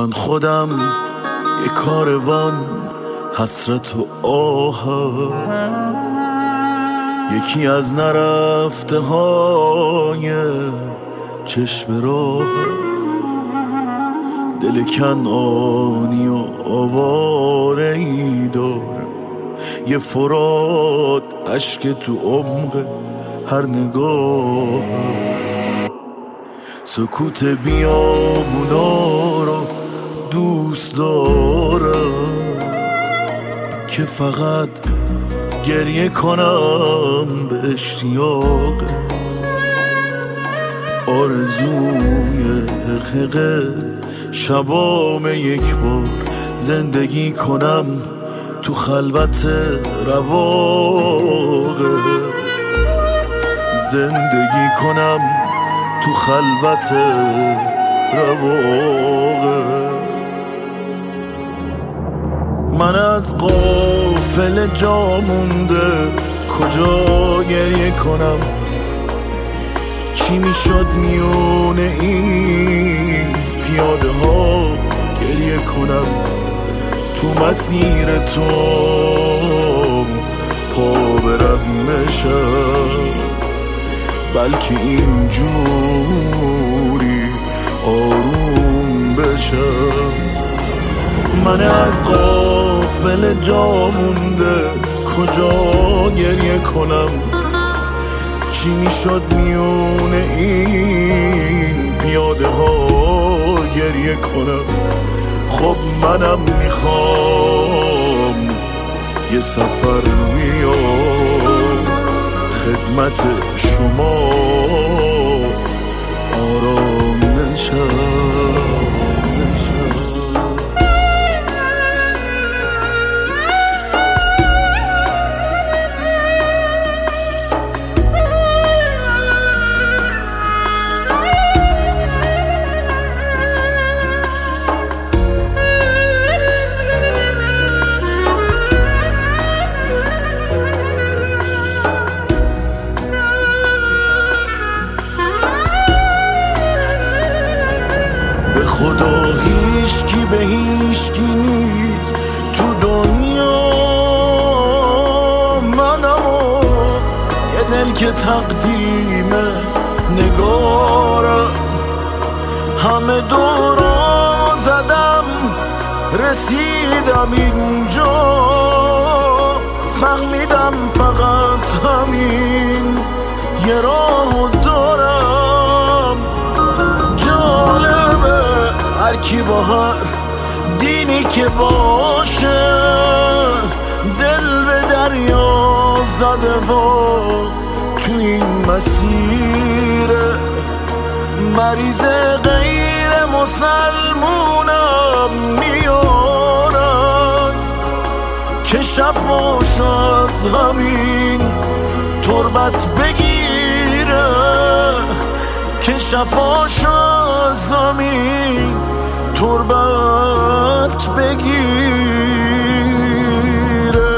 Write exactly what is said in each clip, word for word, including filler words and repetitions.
من خودم یه کاروان حسرت و آه، یکی از نرفته های چشم راه، دل کنعانی و آواره ای داره، یه فرات اشک تو عمق هر نگاه، سکوت بیامونا رو دوست دارم که فقط گریه کنم به اشتیاقت، آرزوی حقیقه شبام یک بار زندگی کنم تو خلوت رواقت، زندگی کنم تو خلوت رواقت. من از غافل جا مونده کجا گریه کنم، چی میشد میونه این پیاده ها گریه کنم، تو مسیر تو پا برم نشم، بلکه اینجوری آروم بشم. من از غافل جا مونده کجا گریه کنم، چی میشد میونه این پیاده ها گریه کنم. خب منم میخوام یه سفر بیام خدمت شما، آرام نشم. خدا هیچکی به هیچکی نیست تو دنیا، منم و یه دل که تقدیم نگارم، همه دورا زدم رسیدم اینجا، فهمیدم فقط همین یه راه دارم. جالبه هر کی با هر دینی که باشه دل به دریا زده و تو این مسیر مریض غیر مسلمونم میارن که شفاش از همین تربت بگیره، که شفاش از همین تربت بگیره.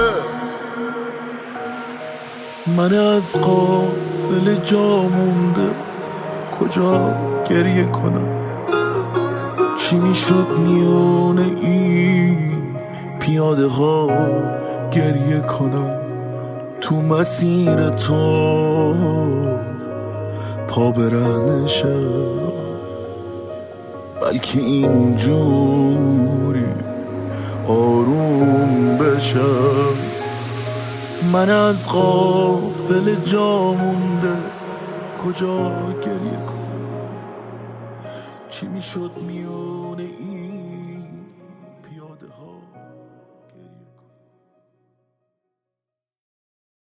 من از غافل جا مونده کجا گریه کنم، چی میشد میونه این پیاده ها گریه کنم، تو مسیر تو پا برنشم، بلکه اینجوری آروم بشم. من از غافل جا مونده کجا گریه کنم، چی میشد میونه این